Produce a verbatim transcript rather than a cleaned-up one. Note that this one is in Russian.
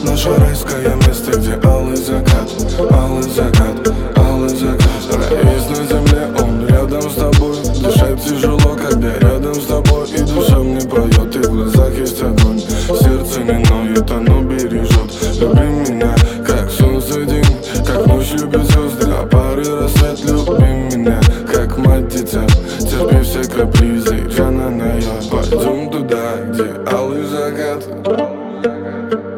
наше райское место, где алый закат, алый закат, алый закат. Рай есть на земле, он рядом с тобой. Дышать тяжело, когда рядом с тобой. И душа мне поет, и в глазах есть огонь. Сердце не ноет, оно бережет. Люби меня, как солнце день, как ночь любит звезды, а пары рассвет. Люби меня, как мать дитя, терпи все капризы, Джана найдет. Пойдем туда, где алый закат.